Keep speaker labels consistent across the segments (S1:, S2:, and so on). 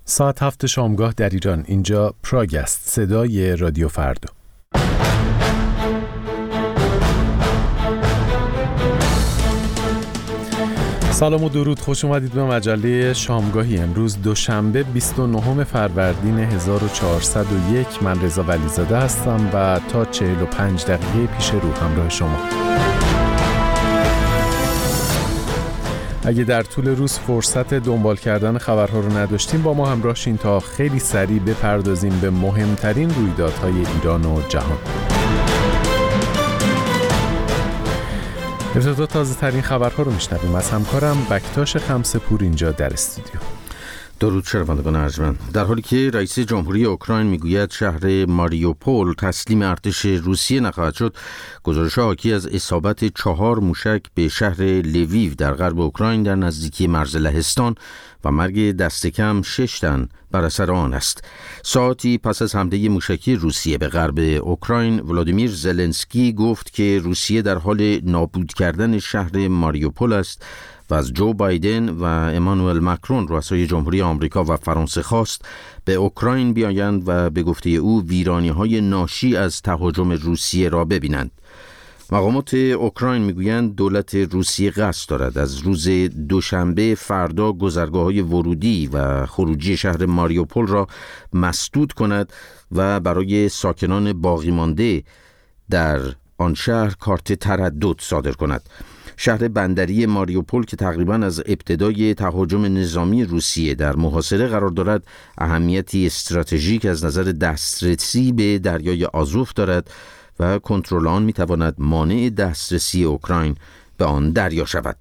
S1: ساعت 7 شامگاه در ایران. اینجا پراگ است، صدای رادیو فردا. سلام و درود، خوش اومدید به مجله شامگاهی. امروز دوشنبه 29 فروردین 1401. من رضا ولیزاده هستم و تا 45 دقیقه پیش رو همراه شما. اگه در طول روز فرصت دنبال کردن خبرها رو نداشتیم، با ما همراه شین تا خیلی سریع بپردازیم به مهمترین رویدادهای ایران و جهان. ابتدا تازه ترین خبرها رو میشنویم از همکارم بکتاش خمسه‌پور اینجا در استودیو.
S2: درود شنوندگان ارجمند. در حالی که رئیس جمهوری اوکراین میگوید شهر ماریوپول تسلیم ارتش روسیه نخواهد شد، گزارش‌ها حاکی از اصابت 4 موشک به شهر لویو در غرب اوکراین در نزدیکی مرز لهستان و مرگ دست کم 6 تن بر اثر آن است. ساعتی پس از حمله موشکی روسیه به غرب اوکراین، ولادیمیر زلنسکی گفت که روسیه در حال نابود کردن شهر ماریوپول است و از جو بایدن و امانوئل مکرون رؤسای جمهوری آمریکا و فرانسه خواست به اوکراین بیایند و به گفته او ویرانی‌های ناشی از تهاجم روسیه را ببینند. مقامات اوکراین میگویند دولت روسیه قصد دارد از روز دوشنبه فردا گذرگاه‌های ورودی و خروجی شهر ماریوپول را مسدود کند و برای ساکنان باقی مانده در آن شهر کارت تردد صادر کند. شهر بندری ماریوپول که تقریباً از ابتدای تهاجم نظامی روسیه در محاصره قرار دارد، اهمیتی استراتژیک از نظر دسترسی به دریای آزوف دارد و کنترل آن میتواند مانع دسترسی اوکراین به آن دریا شود.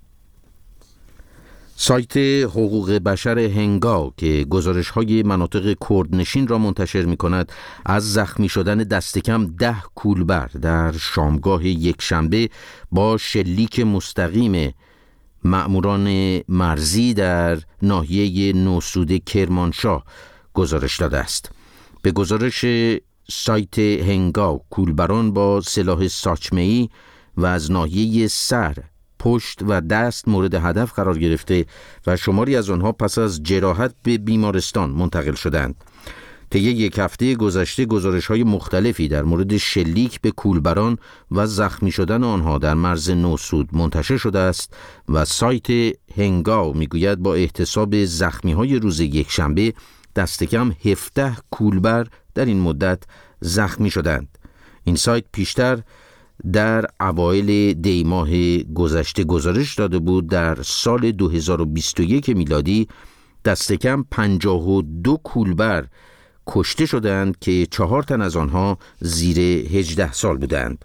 S2: سایت حقوق بشر هنگاو که گزارش‌های مناطق کردنشین را منتشر می‌کند، از زخمی شدن دست کم 10 کولبر در شامگاه یکشنبه با شلیک مستقیم مأموران مرزی در ناحیه نوسود کرمانشاه گزارش داده است. به گزارش سایت هنگاو، کولبران با سلاح ساچمه‌ای و از ناحیه سر، پشت و دست مورد هدف قرار گرفته و شماری از آنها پس از جراحت به بیمارستان منتقل شدند. طی یک هفته گذشته گزارش‌های مختلفی در مورد شلیک به کولبران و زخمی شدن آنها در مرز نوسود منتشر شده است و سایت هنگاو میگوید با احتساب زخمی‌های روز یکشنبه دست کم 17 کولبر در این مدت زخمی شدند. این سایت پیشتر در اوایل دی ماه گذشته گزارش داده بود در سال 2021 میلادی دست کم 52 کولبر کشته شدند که 4 تن از آنها زیر 18 سال بودند.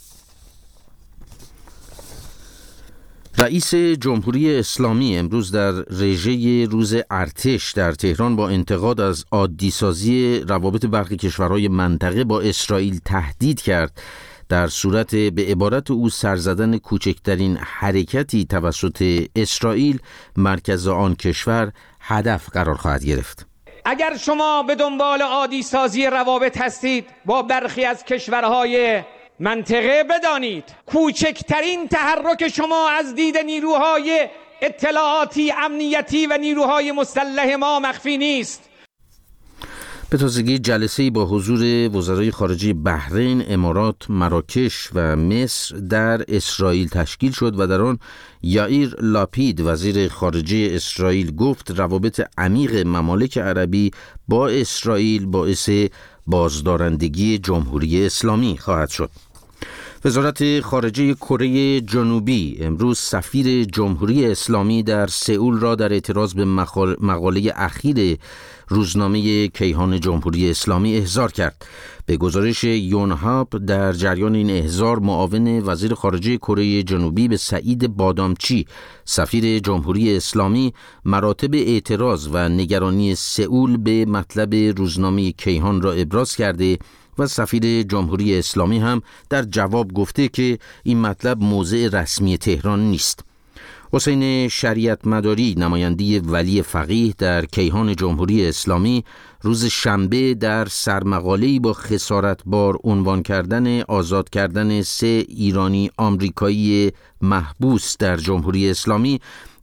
S2: رئیس جمهوری اسلامی امروز در رژه روز ارتش در تهران با انتقاد از عادی‌سازی روابط برخی کشورهای منطقه با اسرائیل تهدید کرد در صورت به عبارت او سر زدن کوچکترین حرکتی توسط اسرائیل مرکز آن کشور هدف قرار خواهد گرفت.
S3: اگر شما به دنبال عادی سازی روابط هستید با برخی از کشورهای منطقه، بدانید کوچکترین تحرک شما از دید نیروهای اطلاعاتی، امنیتی و نیروهای مسلح ما مخفی نیست.
S2: به تازگی جلسه‌ای با حضور وزرای خارجه بحرین، امارات، مراکش و مصر در اسرائیل تشکیل شد و در آن یائیر لاپید وزیر خارجه اسرائیل گفت روابط عمیق ممالک عربی با اسرائیل باعث بازدارندگی جمهوری اسلامی خواهد شد. وزارت خارجه کره جنوبی امروز سفیر جمهوری اسلامی در سئول را در اعتراض به مقاله اخیر روزنامه کیهان جمهوری اسلامی احضار کرد. به گزارش یونهاپ در جریان این احضار معاون وزیر خارجه کره جنوبی به سعید بادامچی، سفیر جمهوری اسلامی، مراتب اعتراض و نگرانی سئول به مطلب روزنامه کیهان را ابراز کرده و سفیر جمهوری اسلامی هم در جواب گفته که این مطلب موضع رسمی تهران نیست. حسین شریعت مداری، نماینده ولی فقیه در کیهان جمهوری اسلامی، روز شنبه در سرمقاله‌ای با خسارتبار عنوان کردن آزاد کردن 3 ایرانی آمریکایی محبوس در جمهوری اسلامی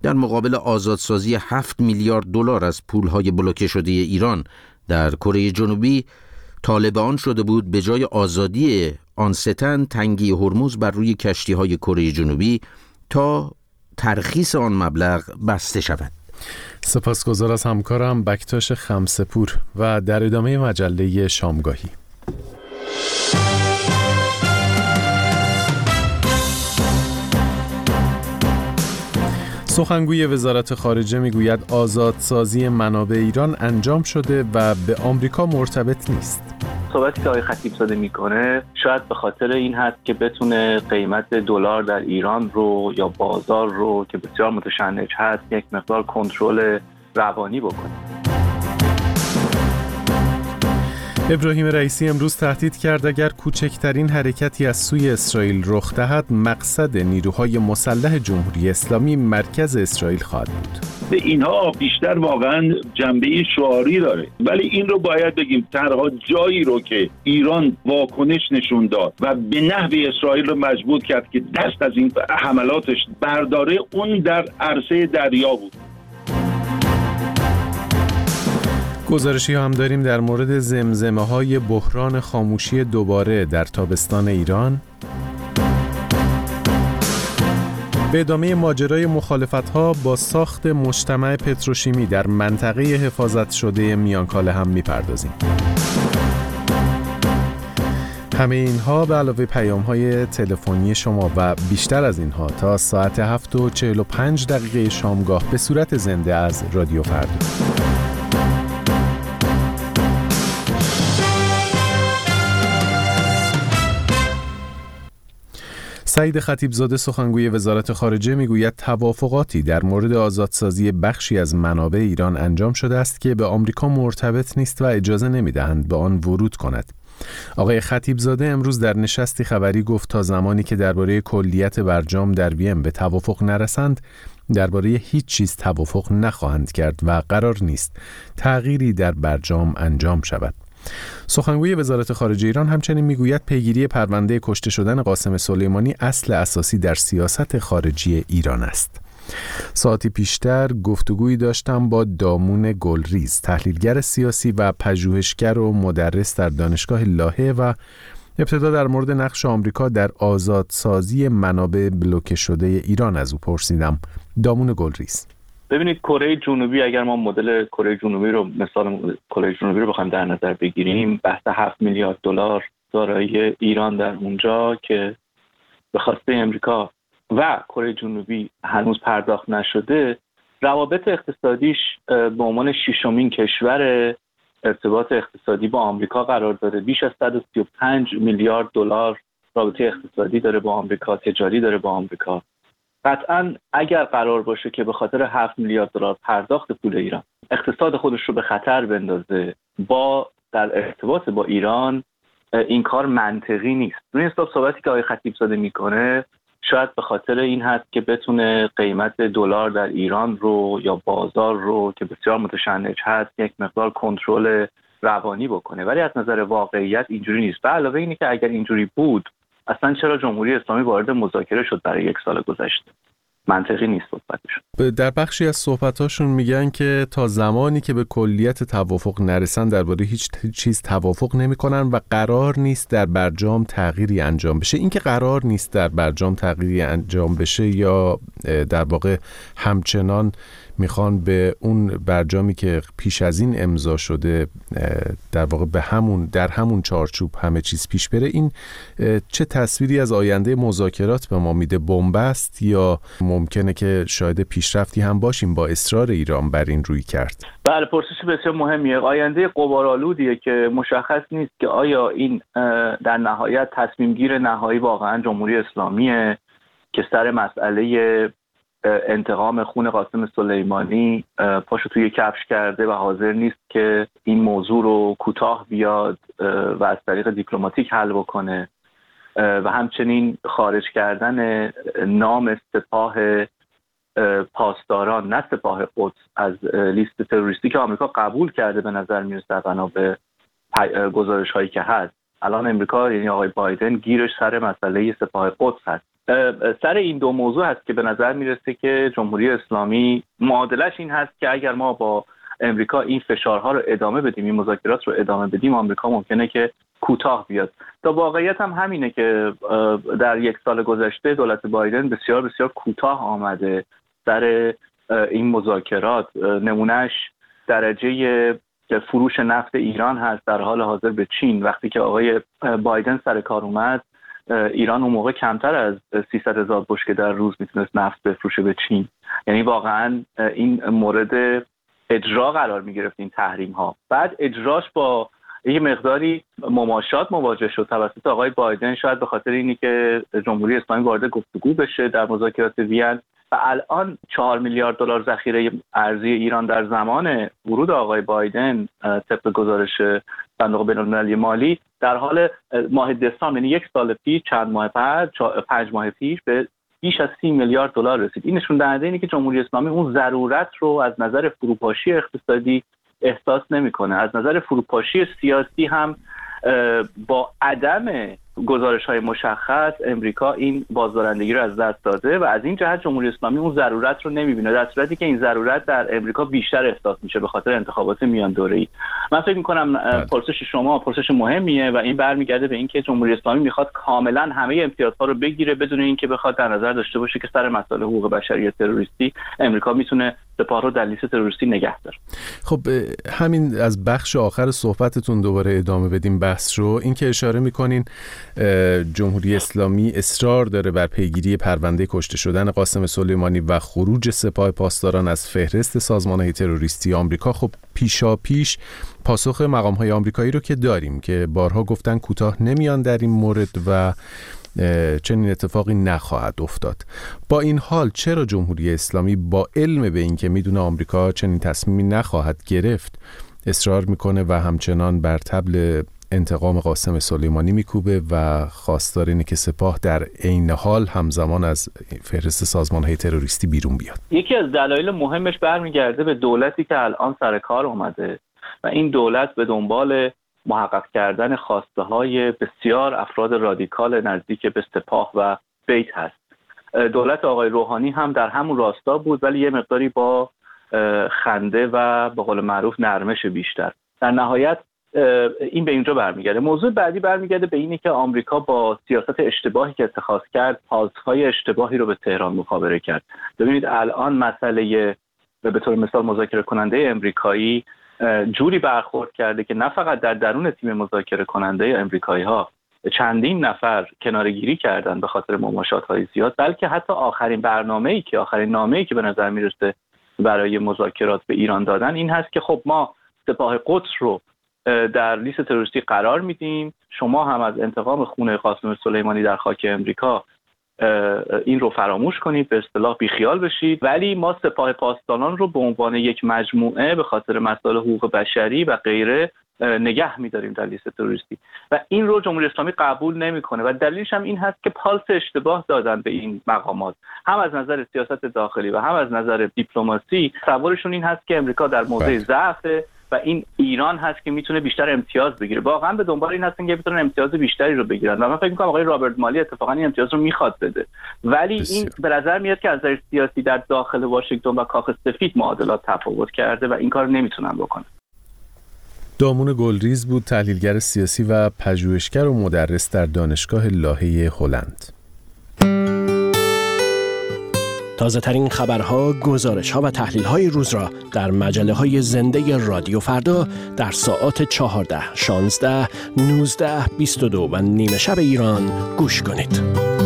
S2: در مقابل آزادسازی 7 میلیارد دلار از پولهای بلوکه شده ایران در کره جنوبی، طالب آن شده بود به جای آزادی آن ستن تنگی هرمز بر روی کشتی‌های کره جنوبی تا ترخیص آن مبلغ بسته شود.
S1: سپاسگزار از همکارم بکتاش خمسه‌پور و در ادامه مجله شامگاهی. سخنگوی وزارت خارجه میگوید آزادسازی منابع ایران انجام شده و به آمریکا مرتبط نیست.
S4: صحبتی که آقای خطیبزاده میکنه شاید به خاطر این هست که بتونه قیمت دلار در ایران رو یا بازار رو که بسیار متشنج هست یک مقدار کنترل روانی بکنه.
S1: ابراهیم رئیسی امروز تهدید کرد اگر کوچکترین حرکتی از سوی اسرائیل رخ دهد مقصد نیروهای مسلح جمهوری اسلامی مرکز اسرائیل خواهد بود.
S5: به اینها بیشتر واقعا جنبه شعاری داره، ولی این رو باید بگیم تنها جایی رو که ایران واکنش نشون داد و به نحوی اسرائیل رو مجبور کرد که دست از این حملاتش برداره اون در عرصه دریا بود.
S1: گزارشی هم داریم در مورد زمزمه‌های بحران خاموشی دوباره در تابستان ایران. به ادامه ماجرای مخالفت‌ها با ساخت مجتمع پتروشیمی در منطقه حفاظت شده میانکاله هم می‌پردازیم. همه اینها به علاوه پیام‌های تلفنی شما و بیشتر از اینها تا ساعت 7:45 شامگاه به صورت زنده از رادیو فردا. سعید خطیبزاده سخنگوی وزارت خارجه میگوید توافقاتی در مورد آزادسازی بخشی از منابع ایران انجام شده است که به آمریکا مرتبط نیست و اجازه نمیدهند به آن ورود کند. آقای خطیبزاده امروز در نشستی خبری گفت تا زمانی که درباره کلیت برجام در وین به توافق نرسند درباره هیچ چیز توافق نخواهند کرد و قرار نیست تغییری در برجام انجام شود. سخنگوی وزارت خارجه ایران همچنین میگوید پیگیری پرونده کشته شدن قاسم سلیمانی اصل اساسی در سیاست خارجی ایران است. ساعتی پیشتر گفتگویی داشتم با دامون گلریز، تحلیلگر سیاسی و پژوهشگر و مدرس در دانشگاه لاهه و ابتدا در مورد نقش آمریکا در آزادسازی منابع بلوکه شده ایران از او پرسیدم. دامون گلریز:
S4: ببینید کره جنوبی، اگر ما مدل کره جنوبی رو مثال کره جنوبی رو بخوایم در نظر بگیریم، بحث 7 میلیارد دلار دارایی ایران در اونجا که به خواسته امریکا و کره جنوبی هنوز پرداخت نشده، روابط اقتصادیش به عنوان ششمین کشور ارتباط اقتصادی با آمریکا قرار داره. بیش از 135 میلیارد دلار رابطه اقتصادی داره با آمریکا، تجاری داره با آمریکا. قطعاً اگر قرار باشه که به خاطر 7 میلیارد دلار پرداخت پول ایران اقتصاد خودش رو به خطر بندازه در ارتباط با ایران، این کار منطقی نیست. روی حساب صحبتی که آقای خطیبزاده میکنه شاید به خاطر این هست که بتونه قیمت دلار در ایران رو یا بازار رو که بسیار متشنج هست یک مقدار کنترل روانی بکنه، ولی از نظر واقعیت اینجوری نیست. به علاوه اینه که اگر اینجوری بود اصلا چرا جمهوری اسلامی وارد مذاکره شد برای 1 سال گذشته؟ منطقی نیست صحبتشون.
S1: در بخشی از صحبتاشون میگن که تا زمانی که به کلیت توافق نرسن درباره هیچ چیز توافق نمیکنن و قرار نیست در برجام تغییری انجام بشه. این که قرار نیست در برجام تغییری انجام بشه یا در واقع همچنان میخوان به اون برجامی که پیش از این امضا شده در واقع در همون چارچوب همه چیز پیش بره، این چه تصویری از آینده مذاکرات به ما میده؟ بنبست یا ممکنه که شاهد پیشرفتی هم باشیم با اصرار ایران بر این روی کرد؟
S4: بله، پرسش بسیار مهمیه. آینده غبارآلودیه که مشخص نیست که آیا این در نهایت تصمیم گیر نهایی واقعا جمهوری اسلامیه که سر مسئله انتقام خون قاسم سلیمانی پاشو توی کفش کرده و حاضر نیست که این موضوع رو کوتاه بیاد و از طریق دیپلماتیک حل بکنه، و همچنین خارج کردن نام سپاه پاسداران نه سپاه قدس از لیست تروریستی که آمریکا قبول کرده به نظر میرسه بنا به گزارش هایی که هست. الان امریکا یعنی آقای بایدن گیرش سر مسئله سپاه قدس هست. سر این دو موضوع هست که به نظر میرسه که جمهوری اسلامی معادلش این هست که اگر ما با امریکا این فشارها رو ادامه بدیم، این مذاکرات رو ادامه بدیم، آمریکا ممکنه که کوتاه بیاد. تا واقعیت هم همینه که در یک سال گذشته دولت بایدن بسیار بسیار کوتاه آمده سر این مذاکرات. نمونهش درجه فروش نفت ایران هست در حال حاضر به چین. وقتی که آقای بایدن سر کار اومد، ایران اون موقع کمتر از 300,000 بشکه در روز میتونست نفت بفروشه به چین. یعنی واقعا این مورد اجرا قرار میگرفت این تحریم ها. بعد اجراش با یه مقداری مماشات مواجه شد توسط آقای بایدن، شاید به خاطر اینی که جمهوری اسلامی وارد گفتگو بشه در مذاکرات وین. و الان 4 میلیارد دلار ذخیره ارزی ایران در زمان ورود آقای بایدن طبق گزارش صندوق بین‌المللی مالی در حال ماه دسامبر، یعنی یک سال پیش، چند ماه بعد، 5 ماه پیش به بیش از 30 میلیارد دلار رسید. این نشون دهنده اینه که جمهوری اسلامی اون ضرورت رو از نظر فروپاشی اقتصادی احساس نمی‌کنه. از نظر فروپاشی سیاسی هم با عدم گزارش‌های مشخص امریکا این بازدارندگی رو از دست داده و از این جهت جمهوری اسلامی اون ضرورت رو نمی‌بینه، در صورتی که این ضرورت در امریکا بیشتر احساس میشه به خاطر انتخابات میان دوره‌ای. من فکر می‌کنم پرسش شما پرسش مهمیه و این برمیگرده به اینکه جمهوری اسلامی می‌خواد کاملاً همه امتیازها رو بگیره بدون اینکه بخواد در نظر داشته باشه که سر مسائل حقوق بشری تروریستی امریکا میتونه سپاه رو در لیست تروریستی نگه داره.
S1: خب همین از بخش آخر صحبتتون دوباره ادامه بدیم بحث رو. این که اشاره می‌کنین جمهوری اسلامی اصرار داره بر پیگیری پرونده کشته شدن قاسم سلیمانی و خروج سپاه پاسداران از فهرست سازمان‌های تروریستی آمریکا. خب پیشاپیش پاسخ مقام‌های آمریکایی رو که داریم که بارها گفتن کوتاه نمیان در این مورد و چنین اتفاقی نخواهد افتاد. با این حال چرا جمهوری اسلامی با علم به این که میدونه آمریکا چنین تصمیمی نخواهد گرفت اصرار میکنه و همچنان بر طبل انتقام قاسم سلیمانی میکوبه و خواستار اینه که سپاه در عین حال همزمان از فهرست سازمان‌های تروریستی بیرون بیاد؟
S4: یکی از دلایل مهمش برمیگرده به دولتی که الان سر کار اومده و این دولت به دنبال محقق کردن خواسته های بسیار افراد رادیکال نزدیک به سپاه و بیت هست. دولت آقای روحانی هم در همون راستا بود ولی یه مقداری با خنده و به قول معروف نرمش بیشتر. در نهایت این به اینجا برمیگرده. موضوع بعدی برمیگرده به اینی که آمریکا با سیاست اشتباهی که اتخاذ کرد پاسخهای اشتباهی رو به تهران مخابره کرد. ببینید الان مسئله به طور مثال مذاکره کننده امریکایی جوری برخورد کرده که نه فقط در درون تیم مذاکره کننده امریکایی ها چندین نفر کناره‌گیری کردن به خاطر مماشات‌های زیاد، بلکه حتی آخرین نامه‌ای که به نظر میرسه برای مذاکرات به ایران دادن این هست که خب ما سپاه قدس رو در لیست تروریستی قرار میدیم، شما هم از انتقام خون قاسم سلیمانی در خاک امریکا این رو فراموش کنید، به اصطلاح بیخیال بشید، ولی ما سپاه پاسداران رو به عنوان یک مجموعه به خاطر مسائل حقوق بشری و غیره نگه می‌داریم در لیست تروریستی و این رو جمهوری اسلامی قبول نمی‌کنه و دلیلش هم این هست که پالس اشتباه دادن به این مقامات، هم از نظر سیاست داخلی و هم از نظر دیپلماسی. تصورشون این هست که امریکا در موضع ضعف و این ایران هست که میتونه بیشتر امتیاز بگیره. واقعا به دنبال این هستن که بتونن امتیاز بیشتری رو بگیرن و من فکر می‌کنم آقای رابرت مالی اتفاقا این امتیاز رو میخواد بده، ولی این به نظر میاد که از نظر سیاسی در داخل واشنگتن و کاخ سفید معادلات تفاوت کرده و این کار نمیتونن بکنن.
S1: دامون گلریز بود، تحلیلگر سیاسی و پژوهشگر و مدرس در دانشگاه لاهه هلند.
S6: تازه ترین خبرها، گزارش‌ها و تحلیل‌های روز را در مجله‌های زنده رادیو فردا در ساعات 14، 16، 19، 22 و نیمه شب ایران گوش کنید.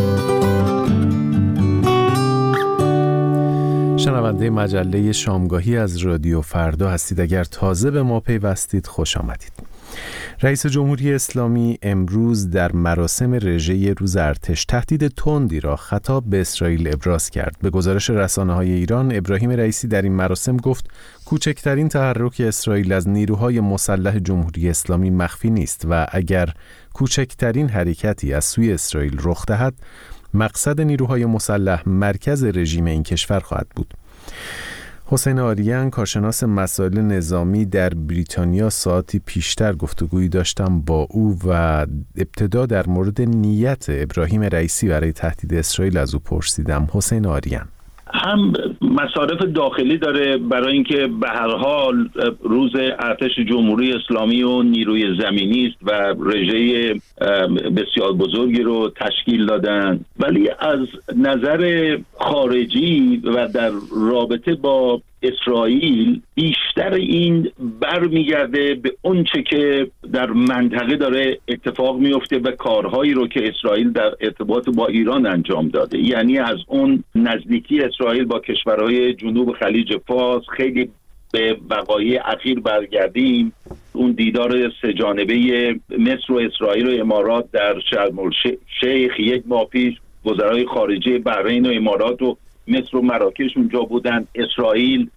S1: شنونده مجله شامگاهی از رادیو فردا هستید. اگر تازه به ما پیوستید خوش آمدید. رئیس جمهوری اسلامی امروز در مراسم رژه روز ارتش تهدید تندی را خطاب به اسرائیل ابراز کرد. به گزارش رسانه‌های ایران، ابراهیم رئیسی در این مراسم گفت کوچکترین تحرک اسرائیل از نیروهای مسلح جمهوری اسلامی مخفی نیست و اگر کوچکترین حرکتی از سوی اسرائیل رخ دهد، مقصد نیروهای مسلح مرکز رژیم این کشور خواهد بود. حسین آریان، کارشناس مسائل نظامی در بریتانیا، ساعتی پیشتر گفتگویی داشتم با او و ابتدا در مورد نیت ابراهیم رئیسی برای تهدید اسرائیل از او پرسیدم. حسین آریان
S5: هم مصارف داخلی داره برای اینکه به هر حال روز ارتش جمهوری اسلامی و نیروی زمینی است و رژه بسیار بزرگی رو تشکیل دادن، ولی از نظر خارجی و در رابطه با اسرائیل بیشتر این برمیگرده به اونچه که در منطقه داره اتفاق میفته و کارهایی رو که اسرائیل در ارتباط با ایران انجام داده. یعنی از اون نزدیکی اسرائیل با کشورهای جنوب خلیج فارس خیلی به وقایع اخیر برگردیم، اون دیدار سه جانبه مصر و اسرائیل و امارات در شرم الشیخ یک ماه پیش، وزرای خارجه بحرین و امارات و مصر و مراکش اونجا بودن. اسرائیل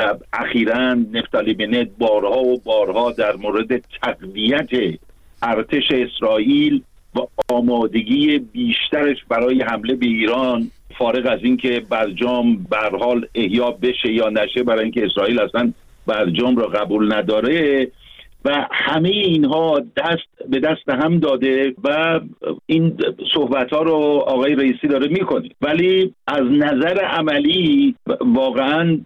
S5: اخیراً نفتالی بنت بارها و بارها در مورد تقویت ارتش اسرائیل و آمادگی بیشترش برای حمله به ایران، فارغ از اینکه برجام به هر حال احیا بشه یا نشه، برای اینکه اسرائیل اصلا برجام را قبول نداره، و همه اینها دست به دست هم داده و این صحبت ها رو آقای رئیسی داره میکنه. ولی از نظر عملی واقعا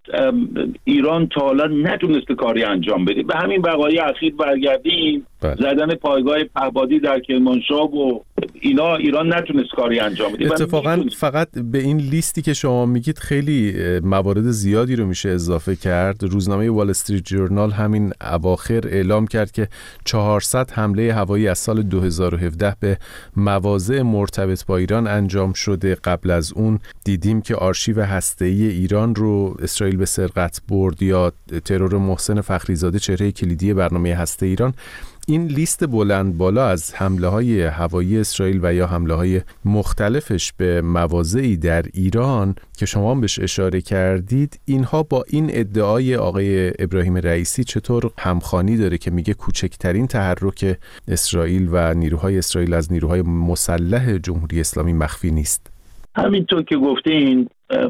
S5: ایران تا حالا نتونسته کاری انجام بده. به همین وقایع اخیر برگردیم، زدن پایگاه پهبادی در کرمانشاه و ایران نتونست کاری انجام بده.
S1: اتفاقا فقط به این لیستی که شما میگید خیلی موارد زیادی رو میشه اضافه کرد. روزنامه وال استریت جورنال همین اواخر اعلام کرد که 400 حمله هوایی از سال 2017 به مواضع مرتبط با ایران انجام شده. قبل از اون دیدیم که آرشیو هسته‌ای ایران رو اسرائیل به سرقت برد، یا ترور محسن فخریزاده چهره کلیدی برنامه هسته ایران. این لیست بلند بالا از حمله‌های هوایی اسرائیل و یا حمله‌های مختلفش به مواضعی در ایران که شما هم بهش اشاره کردید، اینها با این ادعای آقای ابراهیم رئیسی چطور همخوانی داره که میگه کوچکترین تحرک اسرائیل و نیروهای اسرائیل از نیروهای مسلح جمهوری اسلامی مخفی نیست؟
S5: همینطور که گفتین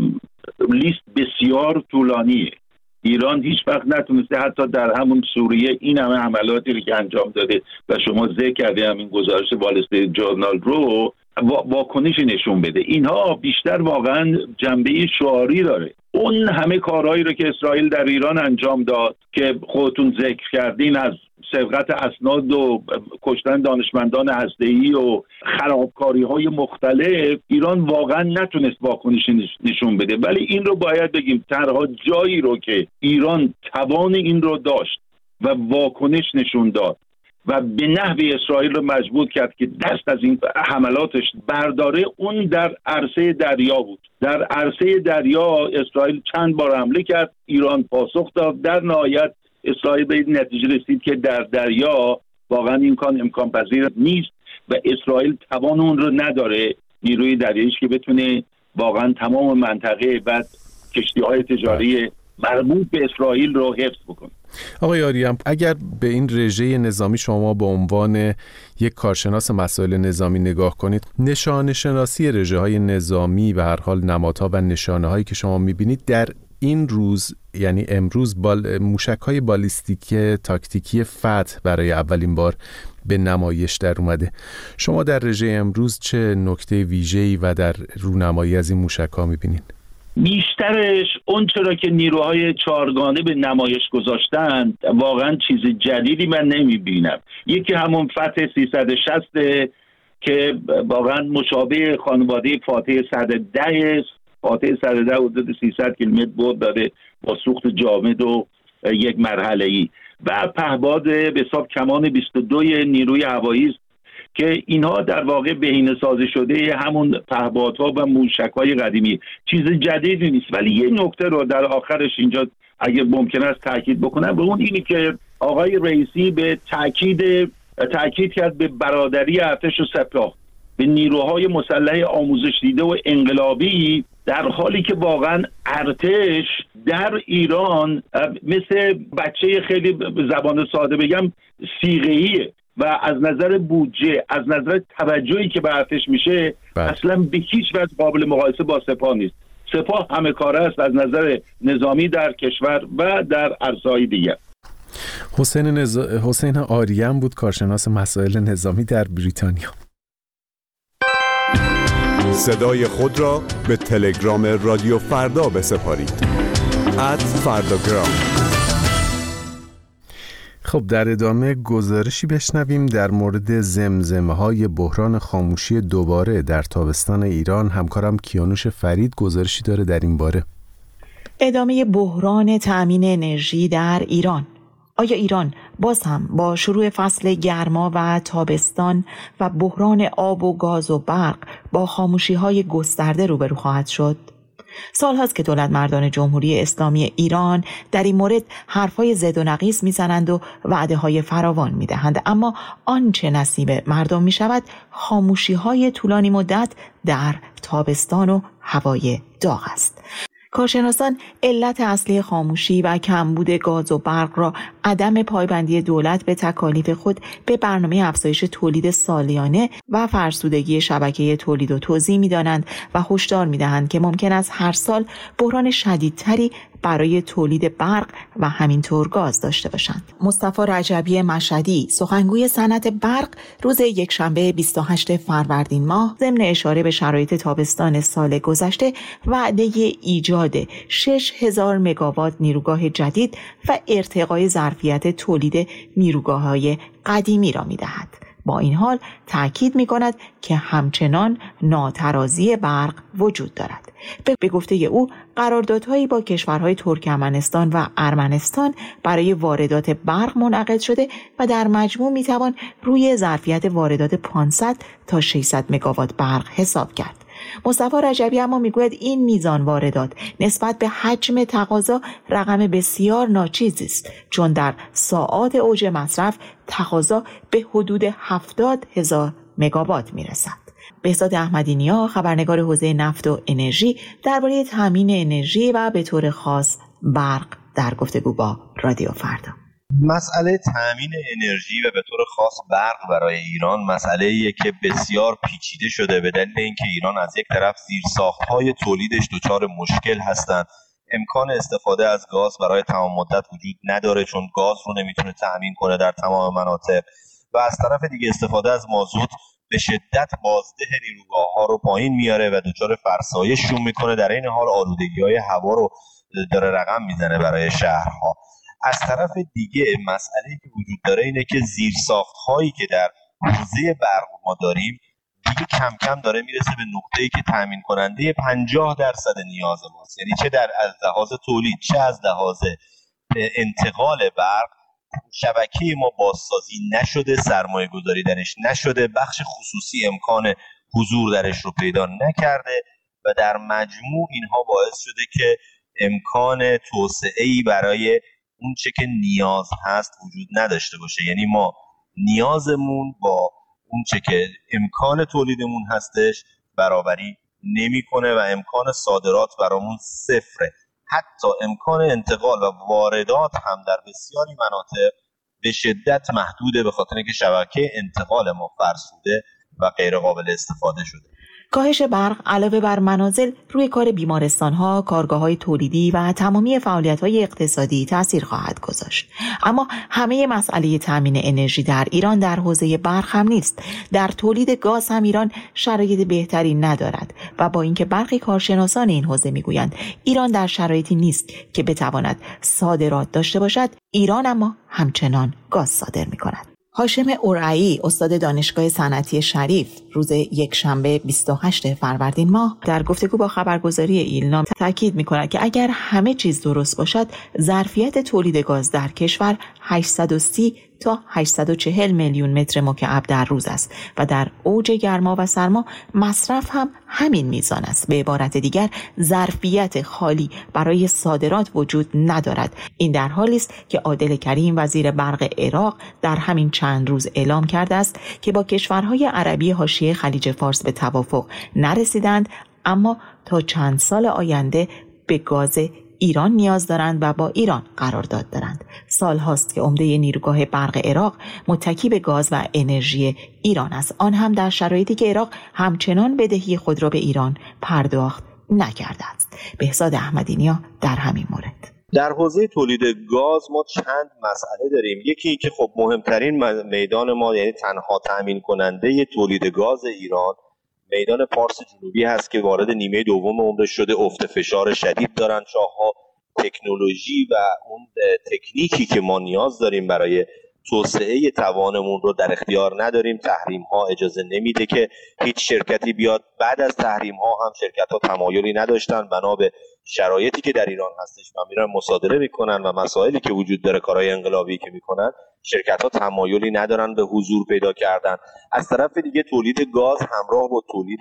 S5: لیست بسیار طولانیه. ایران هیچ وقت نتونسته حتی در همون سوریه این همه حملاتی که انجام داده و شما ذکر کردید همین گزارش وال استریت جورنال رو واکنشی نشون بده. اینها بیشتر واقعا جنبه شعاری داره. اون همه کارهایی رو که اسرائیل در ایران انجام داد که خودتون ذکر کردین، از سرقت اسناد و کشتن دانشمندان هسته‌ای و خرابکاری‌های مختلف، ایران واقعا نتونست واکنش نشون بده. ولی این رو باید بگیم، تنها جایی رو که ایران توان این رو داشت و واکنش نشون داد و به نحوی اسرائیل رو مجبور کرد که دست از این حملاتش برداره، اون در عرصه دریا بود. در عرصه دریا اسرائیل چند بار حمله کرد، ایران پاسخ داد. در نهایت اسرائیل به این نتیجه رسید که در دریا واقعا این امکان پذیر نیست و اسرائیل توان اون رو نداره، نیروی دریاییش که بتونه واقعا تمام منطقه و کشتی‌های تجاری مربوط به اسرائیل رو حفظ بکنه.
S1: آقای آریان، اگر به این رژه نظامی شما به عنوان یک کارشناس مسائل نظامی نگاه کنید، نشانه شناسی رژه‌های نظامی و هر حال نمادها و نشانه‌هایی که شما می‌بینید در این روز، یعنی امروز، موشک‌های بالیستیک تاکتیکی فتح برای اولین بار به نمایش در اومده. شما در رژه امروز چه نکته ویژه‌ای و در رونمایی از این موشک‌ها می‌بینید؟
S5: بیشترش اون چرا که نیروهای چهارگانه به نمایش گذاشتن واقعا چیز جدیدی من نمیبینم. یکی همون فتح 360 که واقعا مشابه خانواده فاتح 110 است. فاتح 110 حدود 300 کیلومتر بعد داره با سوخت جامد و یک مرحله‌ای، و پهباد به حساب کمان 22 نیروی هوایی است که اینها در واقع بهینه‌سازی شده همون پهپادها و موشک‌های قدیمی، چیز جدیدی نیست. ولی یه نکته رو در آخرش اینجا اگه ممکن است تاکید بکنم، به اون اینی که آقای رئیسی به تاکید کرد به برادری ارتش و سپاه، به نیروهای مسلح آموزش دیده و انقلابی، در حالی که واقعا ارتش در ایران مثل بچه، خیلی زبان ساده بگم، صیغه‌ایه و از نظر بودجه، از نظر توجهی که به ارتش میشه اصلا به هیچ وجه قابل مقایسه با سپاه نیست. سپاه همه کاره است از نظر نظامی در کشور و در عرصه‌های دیگر.
S1: حسین آریان بود، کارشناس مسائل نظامی در بریتانیا.
S7: صدای خود را به تلگرام رادیو فردا بسپارید. @فرداگرام.
S1: خب در ادامه گزارشی بشنویم در مورد زمزمه‌های بحران خاموشی دوباره در تابستان ایران. همکارم کیانوش فرید گزارشی داره در این باره.
S8: ادامه بحران تأمین انرژی در ایران. آیا ایران باز هم با شروع فصل گرما و تابستان و بحران آب و گاز و برق با خاموشی‌های گسترده روبرو خواهد شد؟ سال هاست که دولت مردان جمهوری اسلامی ایران در این مورد حرفای زد و نقیص میزنند و وعده های فراوان میدهند، اما آنچه نصیب مردم میشود خاموشی های طولانی مدت در تابستان و هوای داغ است. کارشناسان علت اصلی خاموشی و کمبود گاز و برق را عدم پایبندی دولت به تکالیف خود به برنامه افزایش تولید سالیانه و فرسودگی شبکه تولید و توزیع می‌دانند و هشدار می‌دهند که ممکن است هر سال بحران شدیدتری برای تولید برق و همینطور گاز داشته باشند. مصطفی رجبی مشهدی، سخنگوی صنعت برق، روز یکشنبه 28 فروردین ماه ضمن اشاره به شرایط تابستان سال گذشته وعده ایجاد 6000 مگاوات نیروگاه جدید و ارتقای ظرفیت تولید نیروگاه‌های قدیمی را می‌دهد. با این حال تأکید می‌کند که همچنان ناترازی برق وجود دارد. به گفته او قراردادهایی با کشورهای ترکمنستان و ارمنستان برای واردات برق منعقد شده و در مجموع می‌توان روی ظرفیت واردات 500 تا 600 مگاوات برق حساب کرد. مصطفی رجبی اما میگوید این میزان واردات نسبت به حجم تقاضا رقم بسیار ناچیزی است، چون در ساعات اوج مصرف تقاضا به حدود 70,000 مگاوات میرسد. بهزاد احمدی‌نیا، خبرنگار حوزه نفت و انرژی، درباره تامین انرژی و به طور خاص برق در گفتگو با رادیو فردا.
S9: مسئله تامین انرژی و به طور خاص برق برای ایران مسئله‌ایه که بسیار پیچیده شده به دلیل اینکه ایران از یک طرف زیرساخت‌های تولیدش دچار مشکل هستند. امکان استفاده از گاز برای تمام مدت وجود نداره چون گاز رو نمیتونه تامین کنه در تمام مناطق و از طرف دیگه استفاده از مازوت به شدت بازده نیروگاه‌ها رو پایین میاره و دچار فرسایششون میکنه. در این حال آلودگی‌های هوا رو داره رقم میزنه برای شهرها. از طرف دیگه مسئله‌ای که وجود داره اینه که زیرساخت‌هایی که در حوزه برق ما داریم دیگه کم کم داره میرسه به نقطه‌ای که تامین کننده 50% نیاز ماست، یعنی چه در از لحاظ تولید چه از لحاظ انتقال برق. شبکه ما بازسازی نشده، سرمایه گذاری درش نشده، بخش خصوصی امکان حضور درش رو پیدا نکرده و در مجموع اینها باعث شده که امکان توسعه‌ای برای اون چه که نیاز هست وجود نداشته باشه. یعنی ما نیازمون با اون چه که امکان تولیدمون هستش برابری نمی‌کنه و امکان صادرات برامون صفره. حتی امکان انتقال و واردات هم در بسیاری مناطق به شدت محدوده به خاطر اینکه شبکه انتقال ما فرسوده و غیر قابل استفاده شده.
S8: کاهش برق علاوه بر منازل روی کار بیمارستان‌ها، کارگاه‌های تولیدی و تمامی فعالیت‌های اقتصادی تأثیر خواهد گذاشت. اما همه مسئله تامین انرژی در ایران در حوزه برق هم نیست. در تولید گاز هم ایران شرایط بهتری ندارد و با اینکه برخی کارشناسان این حوزه میگویند ایران در شرایطی نیست که بتواند صادرات داشته باشد، ایران اما همچنان گاز صادر می‌کند. هاشم اورعی، استاد دانشگاه صنعتی شریف، روز یکشنبه 28 فروردین ماه در گفتگو با خبرگزاری ایلنا تاکید می‌کند که اگر همه چیز درست باشد، ظرفیت تولید گاز در کشور 830 تا 840 میلیون متر مکعب در روز است و در اوج گرما و سرما مصرف هم همین میزان است. به عبارت دیگر ظرفیت خالی برای صادرات وجود ندارد. این در حالی است که عادل کریم وزیر برق عراق در همین چند روز اعلام کرده است که با کشورهای عربی حاشیه خلیج فارس به توافق نرسیدند، اما تا چند سال آینده به گاز ایران نیاز دارند و با ایران قرارداد دارند. سال هاست که عمده نیروگاه برق عراق متکی به گاز و انرژی ایران است، آن هم در شرایطی که عراق همچنان بدهی خود را به ایران پرداخت نکرده است. بهزاد احمدی‌نیا در همین مورد:
S9: در حوزه تولید گاز ما چند مسئله داریم. یکی این که خب مهمترین میدان ما، یعنی تنها تامین کننده تولید گاز ایران، میدان پارس جنوبی هست که وارد نیمه دوم عمرش شده. افت فشار شدید دارن چاه‌ها. تکنولوژی و اون تکنیکی که ما نیاز داریم برای توسعه توانمون رو در اختیار نداریم. تحریم ها اجازه نمیده که هیچ شرکتی بیاد. بعد از تحریم ها هم شرکت ها تمایلی نداشتن بنا به شرایطی که در ایران هستش و میرن مصادره میکنن و مسائلی که وجود داره، کارهای انقلابی که میکنن، شرکت ها تمایلی ندارن به حضور پیدا کردن. از طرف دیگه تولید گاز همراه با تولید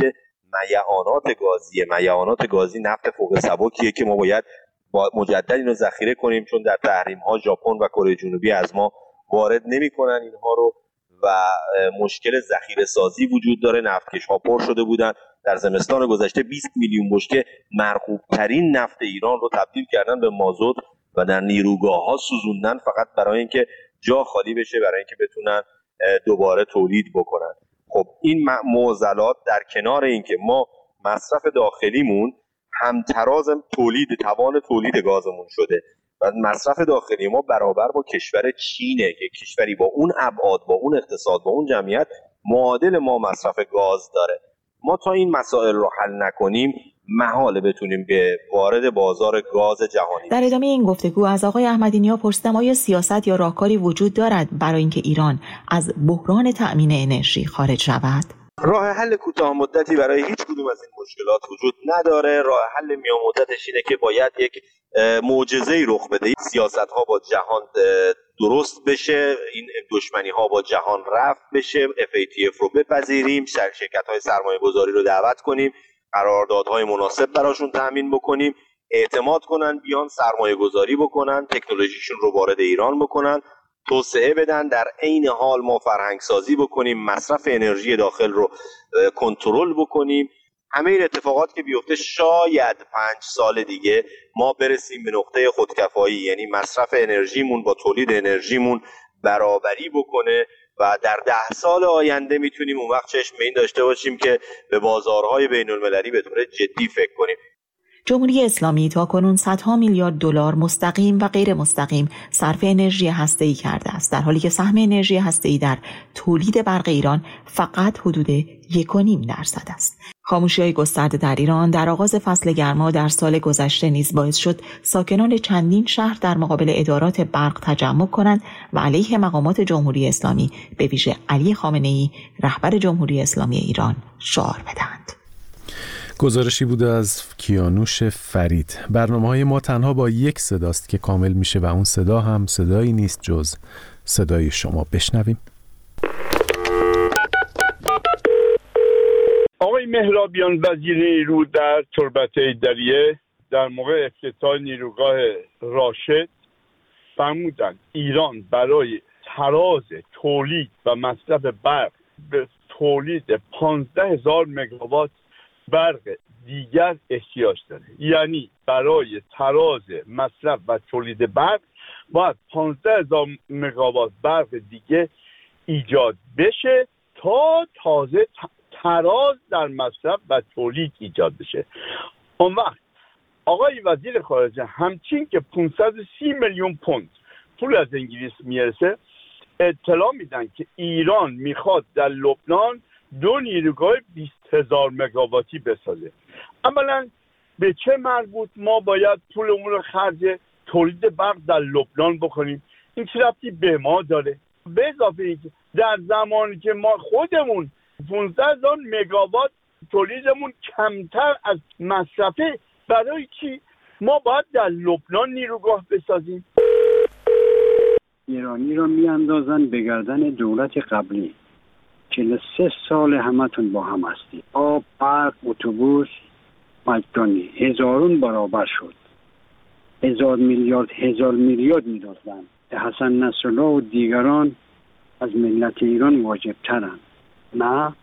S9: میعانات گازی نفت فوق سبکیه که ما باید مجدد اینو ذخیره کنیم، چون در تحریم ها ژاپن و کره جنوبی از ما وارد نمی‌کنن اینها رو و مشکل ذخیره سازی وجود داره. نفتکش ها پر شده بودن. در زمستان گذشته 20 میلیون بشکه مرغوب ترین نفت ایران رو تبدیل کردن به مازوت و در نیروگاه ها سوزوندن فقط برای اینکه جا خالی بشه، برای اینکه بتونن دوباره تولید بکنن. خب این معضلات در کنار اینکه ما مصرف داخلیمون همتراز توان تولید گازمون شده و مصرف داخلی ما برابر با کشور چینه که کشوری با اون ابعاد، با اون اقتصاد، با اون جمعیت معادل ما مصرف گاز داره. ما تا این مسائل رو حل نکنیم محاله بتونیم به وارد بازار گاز جهانی.
S8: در ادامه این گفتگو از آقای احمدی‌نیا پرسیدم آیا سیاست یا راهکاری وجود دارد برای اینکه ایران از بحران تأمین انرژی خارج شود؟
S9: راه حل کوتاه مدتی برای هیچ کدوم از این مشکلات وجود نداره. راه حل میان مدتش اینه که باید یک معجزه‌ای رخ بده. سیاست‌ها با جهان درست بشه، این دشمنی‌ها با جهان رفع بشه، FATF رو بپذیریم، شرکت‌های سرمایه‌گذاری رو دعوت کنیم، قراردادهای مناسب براشون تامین بکنیم، اعتماد کنن، بیان سرمایه‌گذاری بکنن، تکنولوژیشون رو وارد ایران بکنن، توسعه بدن. در عین حال ما فرهنگ سازی بکنیم، مصرف انرژی داخل رو کنترل بکنیم. همه این اتفاقات که بیفته شاید 5 سال دیگه ما برسیم به نقطه خودکفایی، یعنی مصرف انرژیمون با تولید انرژیمون برابری بکنه و در 10 سال آینده میتونیم اون وقت چشم به این داشته باشیم که به بازارهای بین المللی به طور جدی فکر کنیم.
S8: جمهوری اسلامی تاکنون صدها میلیارد دلار مستقیم و غیر مستقیم صرف انرژی هسته‌ای کرده است، در حالی که سهم انرژی هسته‌ای در تولید برق ایران فقط حدود 1.5% است. خاموشی‌های گسترده در ایران در آغاز فصل گرما در سال گذشته نیز باعث شد ساکنان چندین شهر در مقابل ادارات برق تجمع کنند و علیه مقامات جمهوری اسلامی، به ویژه علی خامنه‌ای رهبر جمهوری اسلامی ایران، شعار بدهند.
S1: گزارشی بوده از کیانوش فرید. برنامه‌های ما تنها با یک صداست که کامل میشه و اون صدا هم صدایی نیست جز صدای شما. بشنویم.
S5: آقای مهرابیان وزیر نیرو در تربته دریه در موقع افتتاح نیروگاه راشد فرمودند ایران برای تراز تولید و مصرف برق به تولید 15,000 مگاوات برق دیگر احتیاج داره. یعنی برای تراز مصرف و تولید برق باید 15,000 مگاوات برق دیگه ایجاد بشه تا تازه تراز در مصرف و تولید ایجاد بشه. اون وقت آقای وزیر خارجه همچین که 530 میلیون پوند پول از انگلیس میرسه اطلاع میدن که ایران میخواد در لبنان 2 نیروگاه 20,000 مگاواتی بسازه. اولا به چه مربوط ما باید پولمون رو خرج تولید برق در لبنان بکنیم؟ این چه ربطی به ما داره؟ به اضافه اینکه در زمانی که ما خودمون 15,000 مگاوات تولیدمون کمتر از مصرفه، برای چی ما باید در لبنان نیروگاه بسازیم؟
S10: ایرانی رو میاندازن به گردن دولت قبلی. 43 سال همتون با هم هستید. آب، برق، اتوبوس مجانی هزارون برابر شد. 1000 میلیارد میدادن. حسن نصرالله و دیگران از ملت ایران واجب ترن. نه؟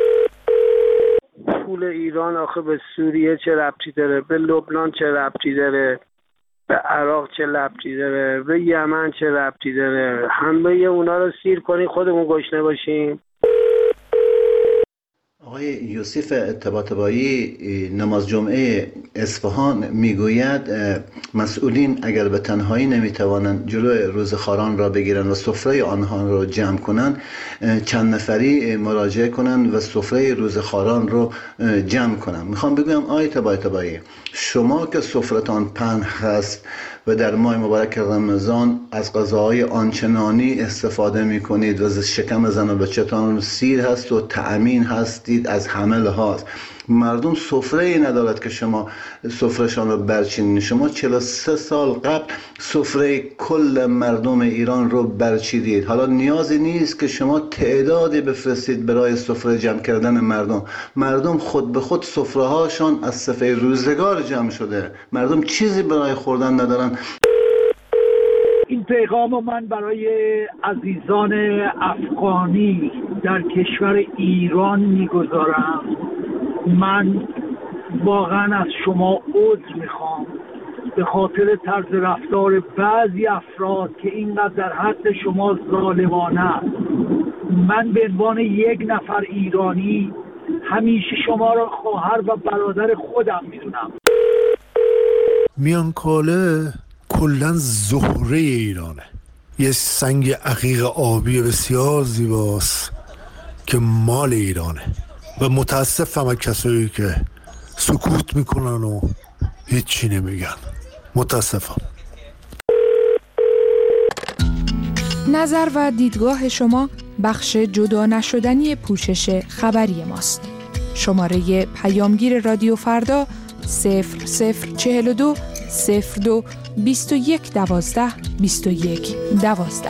S11: پول ایران آخه به سوریه چه ربطی داره؟ به لبنان چه ربطی داره؟ به عراق چه ربطی داره؟ به یمن چه ربطی داره؟ همه اونا رو سیر کنی خودمون گشنه باشیم.
S12: آقای یوسف طباطبایی نماز جمعه اصفهان میگوید مسئولین اگر به تنهایی نمیتوانند جلوی روزخواران را بگیرند و سفره آنها را جمع کنند، چند نفری مراجعه کنند و سفره روزخواران را جمع کنند. میخوام بگویم آقای طباطبایی، شما که سفرتان پهن هست و در ماه مبارک رمضان از غذاهای آنچنانی استفاده میکنید و شکم زن و بچه‌تان سیر هست و تأمین هستید از حمل هاست، مردم سفره ای ندارد که شما سفرهشان رو برچینید. شما 43 سال قبل سفره کل مردم ایران رو برچیدید. حالا نیازی نیست که شما تعدادی بفرستید برای سفره جمع کردن مردم خود به خود سفره هاشان از صفحه روزگار جمع شده. مردم چیزی برای خوردن ندارن.
S13: این پیغام من برای عزیزان افغانی در کشور ایران میگذارم. من واقعا از شما عذر میخوام به خاطر طرز رفتار بعضی افراد که اینقدر در حد شما ظالمانه است. من به عنوان یک نفر ایرانی همیشه شما را خواهر و برادر خودم میدونم.
S14: میانکاله کلن زهره ایرانه، یه سنگ عقیق آبی بسیار زیباست که مال ایرانه و متاسفم از کسایی که سکوت میکنن و هیچی نمیگن. متاسفم.
S15: نظر و دیدگاه شما بخش جدا نشدنی پوشش خبری ماست. شماره پیامگیر رادیو فردا 0042 02 21 12 21 12.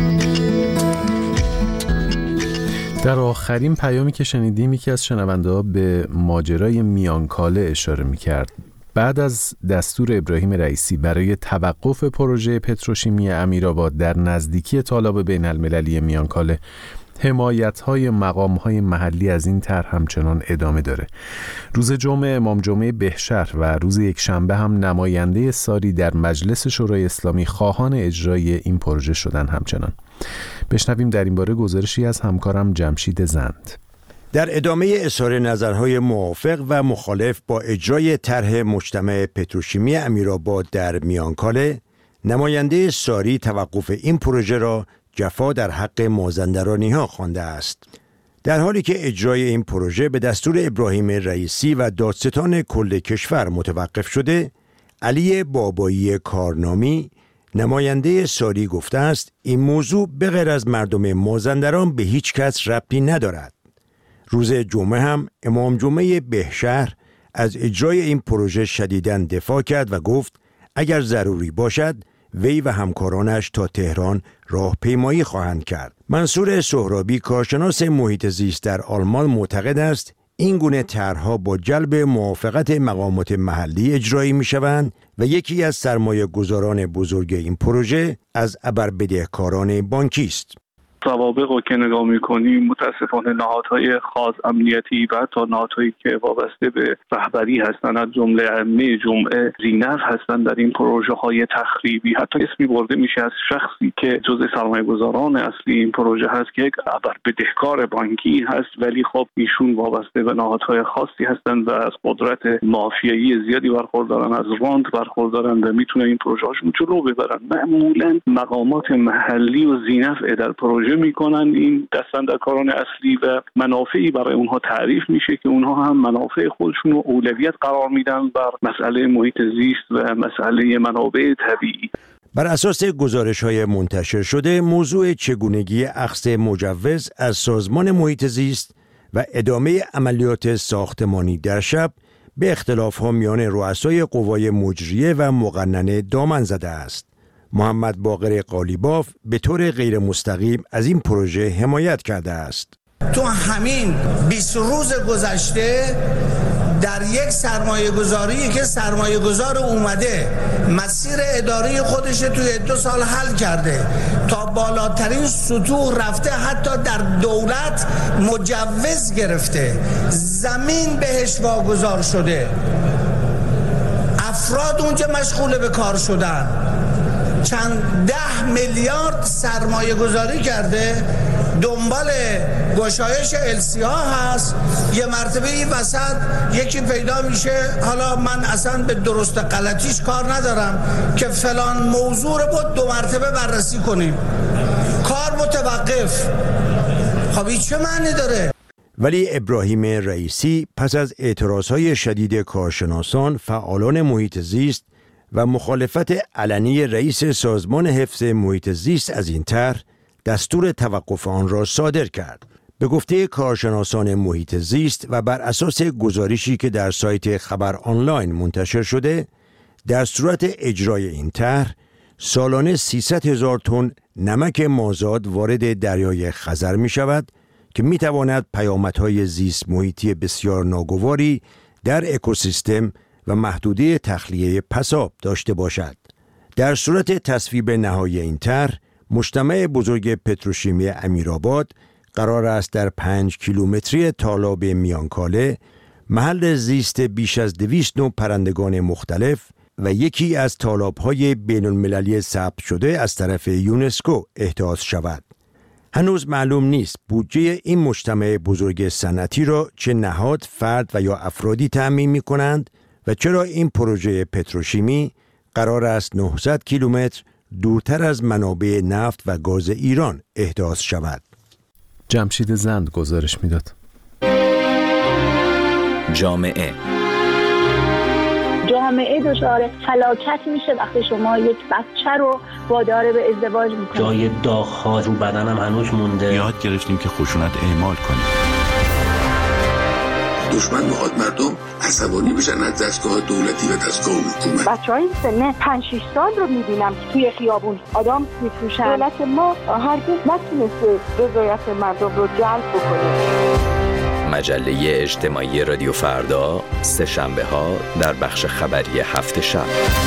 S1: در آخرین پیامی که شنیدیم یکی از شنونده‌ها به ماجرای میانکاله اشاره می‌کرد. بعد از دستور ابراهیم رئیسی برای توقف پروژه پتروشیمی امیرآباد در نزدیکی تالاب بین المللی میانکاله، حمایت‌های مقام‌های محلی از این طرح همچنان ادامه داره. روز جمعه امام جمعه بهشهر و روز یکشنبه هم نماینده ساری در مجلس شورای اسلامی خواهان اجرای این پروژه شدن همچنان. بشنویم در این باره گزارشی از همکارم جمشید زند.
S16: در ادامه اظهار نظرهای موافق و مخالف با اجرای طرح مجتمع پتروشیمی امیرآباد در میانکاله، نماینده ساری توقف این پروژه را جفا در حق مازندرانی‌ها خوانده است. در حالی که اجرای این پروژه به دستور ابراهیم رئیسی و دادستان کل کشور متوقف شده، علی بابایی کارنامی نماینده ساری گفته است این موضوع به غیر از مردم مازندران به هیچ کس ربطی ندارد. روز جمعه هم امام جمعه بهشهر از اجرای این پروژه شدیداً دفاع کرد و گفت اگر ضروری باشد وی و همکارانش تا تهران راهپیمایی خواهند کرد. منصور سهرابی کارشناس محیط زیست در آلمان معتقد است این گونه طرح‌ها با جلب موافقت مقامات محلی اجرایی می‌شوند و یکی از سرمایه‌گذاران بزرگ این پروژه از ابربدهکاران بانکی است.
S4: سوابق رو که نگاه میکنیم متاسفانه نهادهای خاص امنیتی و حتی نهادهایی که وابسته به رهبری هستند از جمله ائمه جمعه زینف هستند در این پروژه های تخریبی. حتی اسمی برده میشه از شخصی که جزء سرمایه‌گذاران اصلی این پروژه هست که یک ابربدهکار بانکی هست، ولی خب ایشون وابسته به نهادهای خاصی هستند و از قدرت مافیایی زیادی برخوردارن، از راند برخوردارن و میتونن این پروژه هاشون جلو ببرن. معمولا مقامات محلی و زینف در پروژه میکنن این دستاندرکاران اصلی و منافعی برای اونها تعریف میشه که اونها هم منافع خودشون رو اولویت قرار میدن بر مسئله محیط زیست و مسئله منابع طبیعی.
S16: بر اساس گزارش‌های منتشر شده موضوع چگونگی اخذ مجوز از سازمان محیط زیست و ادامه عملیات ساختمانی در شب به اختلاف‌ها میان رؤسای قوای مجریه و مقننه دامن زده است. محمد باقر قالیباف به طور غیر مستقیم از این پروژه حمایت کرده است.
S17: تو همین 20 روز گذشته در یک سرمایه گذاری که سرمایه گذار اومده مسیر اداری خودش توی 2 سال حل کرده، تا بالاترین سطوح رفته، حتی در دولت مجوز گرفته، زمین بهش واگذار شده، افراد اونجا مشغول به کار شدن چند 10 میلیارد سرمایه گذاری کرده، دنبال گشایش السیا هست. یه مرتبه این وسط یکی پیدا میشه، حالا من اصلا به درست غلطیش کار ندارم، که فلان موضوع رو بود 2 مرتبه بررسی کنیم، کار متوقف. خب این چه معنی داره؟
S16: ولی ابراهیم رئیسی پس از اعتراضهای شدید کارشناسان، فعالان محیط زیست و مخالفت علنی رئیس سازمان حفظ محیط زیست از این طرح، دستور توقف آن را صادر کرد. به گفته کارشناسان محیط زیست و بر اساس گزارشی که در سایت خبر آنلاین منتشر شده، در صورت اجرای این طرح سالانه 300,000 تن نمک مازاد وارد دریای خزر می شود که می تواند پیامدهای زیست محیطی بسیار ناگواری در اکوسیستم و محدوده تخلیه پساب داشته باشد. در صورت تصویب نهایی این طرح، مجتمع بزرگ پتروشیمی امیرآباد قرار است در 5 کیلومتری تالاب میانکاله محل زیست بیش از 200 نوع پرندگان مختلف و یکی از تالاب‌های بین‌المللی ثبت شده از طرف یونسکو احداث شود. هنوز معلوم نیست بودجه این مجتمع بزرگ صنعتی را چه نهاد، فرد و یا افرادی تأمین می‌کنند و چرا این پروژه پتروشیمی قرار است 900 کیلومتر دورتر از منابع نفت و گاز ایران احداث شود.
S1: جمشید زند گزارش میداد.
S18: جامعه
S19: دچار فلاکت میشه وقتی شما یک بچه رو وادار به ازدواج میکنید.
S20: جای داغ‌ها رو بدنم هنوز مونده.
S21: یاد گرفتیم که خشونت اعمال کنیم.
S22: دشمن میخواد مردم عصبانی بشن از دستگاه دولتی و دستگاه حکومت.
S19: بچهای سن 5-6 سال رو میبینم که توی خیابون آدم میفروشن. دولت ما هرگز نتونسته رضایت مردم رو جلب بکنه.
S18: مجله اجتماعی رادیو فردا، سه شنبه ها در بخش خبری هفت شب.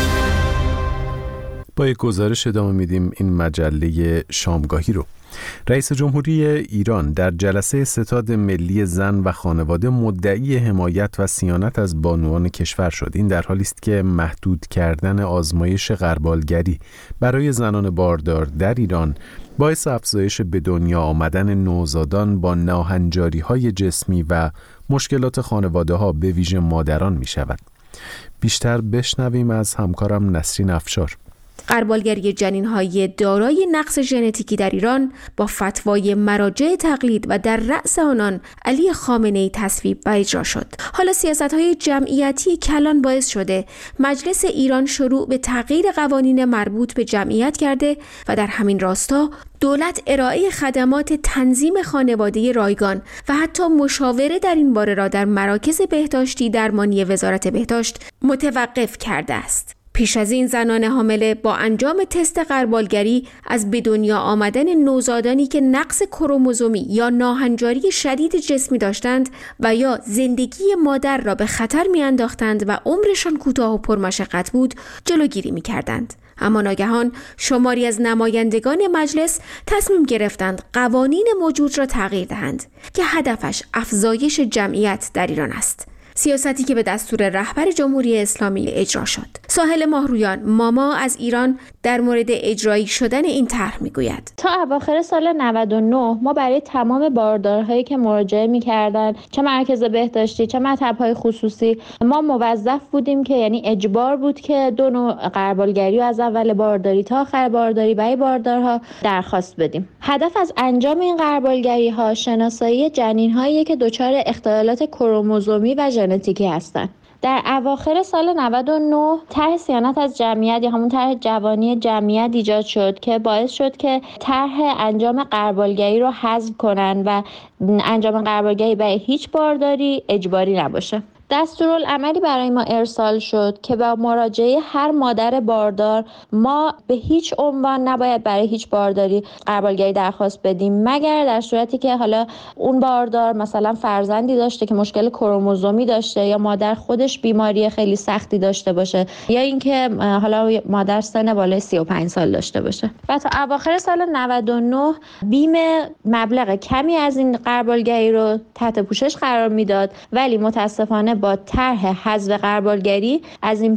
S1: با یک گزارش ادامه میدیم این مجله شامگاهی رو. رئیس جمهوری ایران در جلسه ستاد ملی زن و خانواده مدعی حمایت و صیانت از بانوان کشور شد. این در حالی است که محدود کردن آزمایش غربالگری برای زنان باردار در ایران باعث افزایش به دنیا آمدن نوزادان با ناهنجاری‌های جسمی و مشکلات خانواده‌ها به ویژه مادران می‌شود. بیشتر بشنویم از همکارم نسرین افشار.
S23: غربالگری جنین‌های دارای نقص ژنتیکی در ایران با فتوای مراجع تقلید و در رأس آنان علی خامنه‌ای تصویب و اجرا شد. حالا سیاست‌های جمعیتی کلان باعث شده مجلس ایران شروع به تغییر قوانین مربوط به جمعیت کرده و در همین راستا دولت ارائه خدمات تنظیم خانواده رایگان و حتی مشاوره در این باره را در مراکز بهداشتی درمانی وزارت بهداشت متوقف کرده است. پیش از این زنان حامله با انجام تست غربالگری از به دنیا آمدن نوزادانی که نقص کروموزومی یا ناهنجاری شدید جسمی داشتند و یا زندگی مادر را به خطر می‌انداختند و عمرشان کوتاه و پرمشقت بود جلوگیری می‌کردند. اما ناگهان شماری از نمایندگان مجلس تصمیم گرفتند قوانین موجود را تغییر دهند که هدفش افزایش جمعیت در ایران است. سیاستی که به دستور رهبر جمهوری اسلامی اجرا شد. ساحل ماهرویان ماما از ایران در مورد اجرایی شدن این طرح میگوید.
S24: تا اواخر سال 99 ما برای تمام باردارهایی که مراجعه میکردن، چه مرکز بهداشتی چه مطب‌های خصوصی، ما موظف بودیم که یعنی اجبار بود که 2 نوع غربالگری از اول بارداری تا آخر بارداری برای باردارها درخواست بدیم. هدف از انجام این غربالگری‌ها شناسایی جنین‌هایی که دچار اختلالات کروموزومی و ژنتیکی هستند. در اواخر سال 99 طرح صیانت از جمعیت یا همون طرح جوانی جمعیت ایجاد شد که باعث شد که طرح انجام غربالگری رو حذف کنن و انجام غربالگری برای هیچ بارداری اجباری نباشه. دستورالعملی برای ما ارسال شد که با مراجعه هر مادر باردار ما به هیچ عنوان نباید برای هیچ بارداری غربالگری درخواست بدیم مگر در صورتی که حالا اون باردار مثلا فرزندی داشته که مشکل کروموزومی داشته یا مادر خودش بیماری خیلی سختی داشته باشه یا اینکه حالا مادر سن بالای 35 سال داشته باشه. و تا اواخر سال 99 بیم مبلغ کمی از این غربالگری رو تحت پوشش قرار میداد، ولی متاسفانه با طرح حذف غربالگری از این پس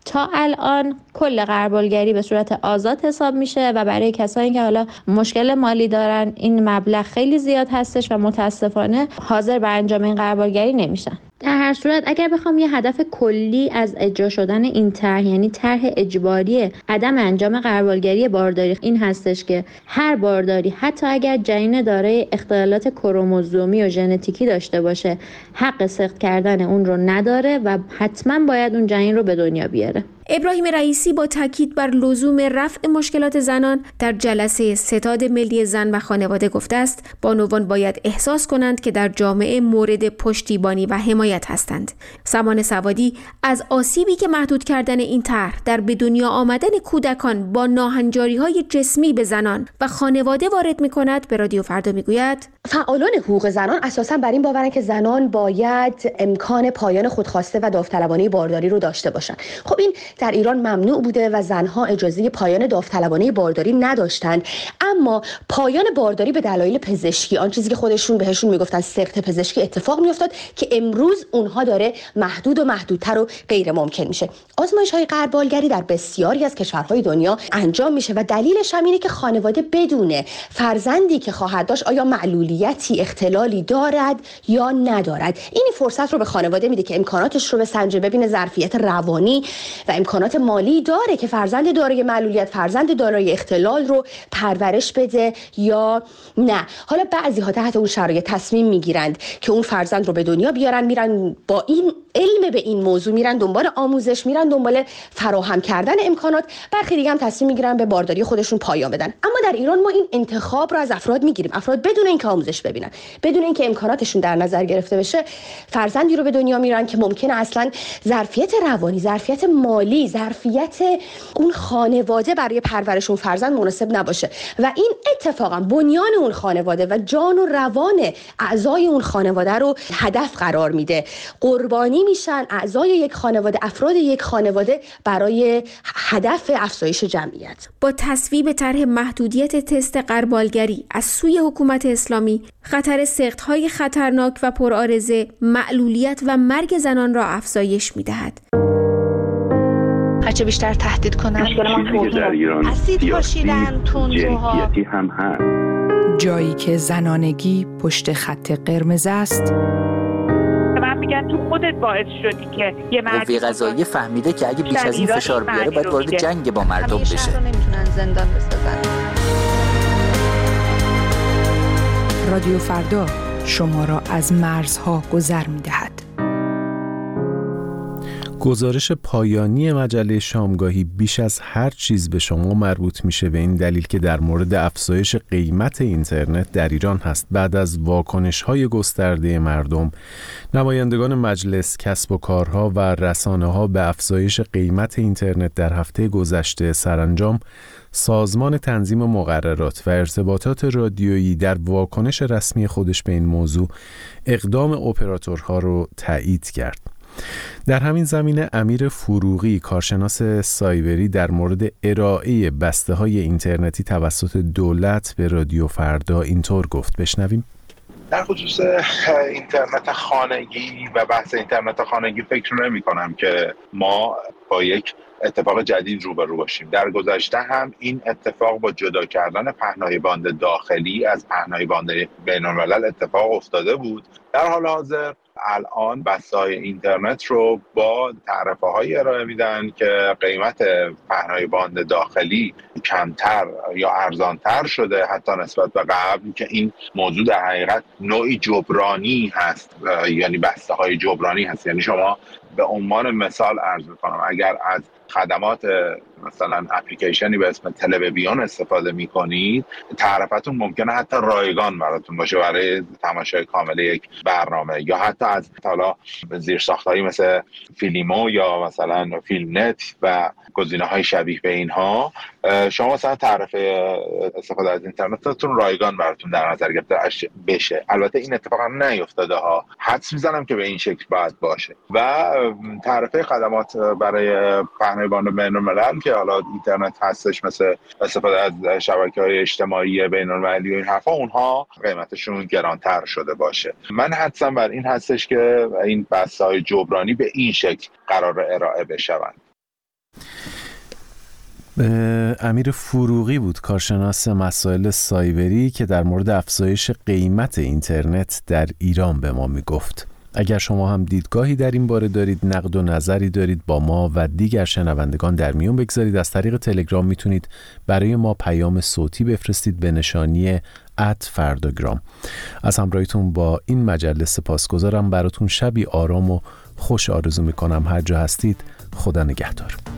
S24: تا الان کل غربالگری به صورت آزاد حساب میشه و برای کسایی که حالا مشکل مالی دارن این مبلغ خیلی زیاد هستش و متاسفانه حاضر به انجام این غربالگری نمیشن. در هر صورت اگر بخوام یه هدف کلی از اجرا شدن این طرح، یعنی طرح اجباری عدم انجام غربالگری بارداری، این هستش که هر بارداری حتی اگر جنین دارای اختلالات کروموزومی و ژنتیکی داشته باشه حق سقط کردن اون رو نداره و حتما باید اون جنین رو به دنیا بیاره.
S23: ابراهیم رئیسی با تاکید بر لزوم رفع مشکلات زنان در جلسه ستاد ملی زن و خانواده گفته است بانوان باید احساس کنند که در جامعه مورد پشتیبانی و حمایت هستند. سمان سوادی از آسیبی که محدود کردن این طرح در به دنیا آمدن کودکان با ناهنجاری‌های جسمی به زنان و خانواده وارد می‌کند به رادیو فردا میگوید
S2: فعالان حقوق زنان اساساً بر این باورند که زنان باید امکان پایان خودخواسته و داوطلبانه بارداری رو داشته باشند. خب این در ایران ممنوع بوده و زنها اجازه پایان داوطلبانه بارداری نداشتند، اما پایان بارداری به دلایل پزشکی، آن چیزی که خودشون بهشون میگفتن سقط پزشکی، اتفاق میافتاد که امروز اونها داره محدود و محدودتر و غیر ممکن میشه. آزمایش‌های غربالگری در بسیاری از کشورهای دنیا انجام میشه و دلیلش هم اینه که خانواده بدونه فرزندی که خواهد داشت آیا معلولیتی، اختلالی دارد یا ندارد. این فرصت رو به خانواده میده که امکاناتش رو بسنجه، ببینه ظرفیت روانی و امکانات مالی داره که فرزند دارای معلولیت، فرزند دارای اختلال رو پرورش بده یا نه. حالا بعضی‌ها تحت اون شرایط تصمیم میگیرند که اون فرزند رو به دنیا بیارن، میرن با این علم به این موضوع میرن دنبال آموزش، میرن دنبال فراهم کردن امکانات. برخی دیگه هم تصمیم میگیرن به بارداری خودشون پایان بدن. اما در ایران ما این انتخاب رو از افراد میگیریم. افراد بدون اینکه آموزش ببینن، بدون اینکه امکاناتشون در نظر گرفته بشه، فرزندی رو به دنیا میارن که ممکنه اصلا ظرفیت روانی، ظرفیت مالی، ظرفیت اون خانواده برای پرورش اون فرزند مناسب نباشه و این اتفاقا بنیان اون خانواده و جان و روان اعضای اون خانواده رو هدف قرار میده. قربانی میشن اعضای یک خانواده، افراد یک خانواده برای هدف افزایش جمعیت.
S23: با تصویب طرح محدودیت تست غربالگری از سوی حکومت اسلامی، خطر سقط‌های خطرناک و پرآرزه، معلولیت و مرگ زنان را افزایش می‌دهد.
S3: هرچه بیشتر تهدید کنن اسید پاشیدن، تندروها
S21: هم هست.
S15: جایی که زنانگی پشت خط قرمز است،
S6: من میگن تو خودت باعث شدی که یه
S7: قوه قضاییه فهمیده که اگه بیش از این فشار بیاره باید وارد جنگ با مردم بشه.
S3: رو نمیتونن زندان بسازن.
S15: رادیو فردا شما را از مرزها گذر می‌دهد.
S1: گزارش پایانی مجله شامگاهی بیش از هر چیز به شما مربوط میشه به این دلیل که در مورد افزایش قیمت اینترنت در ایران هست. بعد از واکنش‌های گسترده مردم، نمایندگان مجلس، کسب و کارها و رسانه‌ها به افزایش قیمت اینترنت در هفته گذشته، سرانجام سازمان تنظیم مقررات و ارتباطات رادیویی در واکنش رسمی خودش به این موضوع اقدام اپراتورها رو تایید کرد. در همین زمینه امیر فروغی، کارشناس سایبری، در مورد ارائه بسته‌های اینترنتی توسط دولت به رادیو فردا اینطور گفت. بشنویم.
S25: در خصوص اینترنت خانگی و بحث اینترنت خانگی فکر نمی‌کنم که ما با یک اتفاق جدید روبرو باشیم. در گذشته هم این اتفاق با جدا کردن پهنای باند داخلی از پهنای باند بین‌الملل اتفاق افتاده بود. در حال حاضر الان بسته‌های اینترنت رو با تعرفه‌هایی ارائه میدن که قیمت پهنای باند داخلی کمتر یا ارزانتر شده حتی نسبت به قبل، که این موضوع در حقیقت نوعی جبرانی هست، یعنی بسته‌های جبرانی هست. یعنی شما به عنوان مثال عرض می‌کنم اگر از خدمات مثلا اپلیکیشنی به اسم تلویزیون استفاده می‌کنید، تعرفتون ممکنه حتی رایگان براتون باشه برای تماشای کامل یک برنامه، یا حتی از حالا زیرساخت‌هایی مثل فیلیمو یا مثلا فیلم نت و گزینه‌های شبیه به اینها، شما مثلا تعرفه استفاده از اینترنتتون رایگان براتون در نظر گرفته بشه. البته این اتفاق نیفتاده ها، حدس می‌زنم که به این شکل باید باشه. و تعرفه خدمات برای پهنای باند بین‌الملل که حالا اینترنت هستش، مثل استفاده از شبکه‌های اجتماعی بین‌المللی و این حرفا، اونها قیمتشون گرانتر شده باشه. من حدسم بر این هستش که این بسته‌های جبرانی به این شکل قرار ارائه بشوند.
S1: امیر فروغی بود، کارشناس مسائل سایبری، که در مورد افزایش قیمت اینترنت در ایران به ما میگفت. اگر شما هم دیدگاهی در این باره دارید، نقد و نظری دارید، با ما و دیگر شنوندگان در میون بگذارید. از طریق تلگرام میتونید برای ما پیام صوتی بفرستید به نشانی @فرداگرام. از همراهیتون با این مجله سپاسگزارم. براتون شبی آرام و خوش آرزو میکنم. هر جا هستید خدا نگهدار.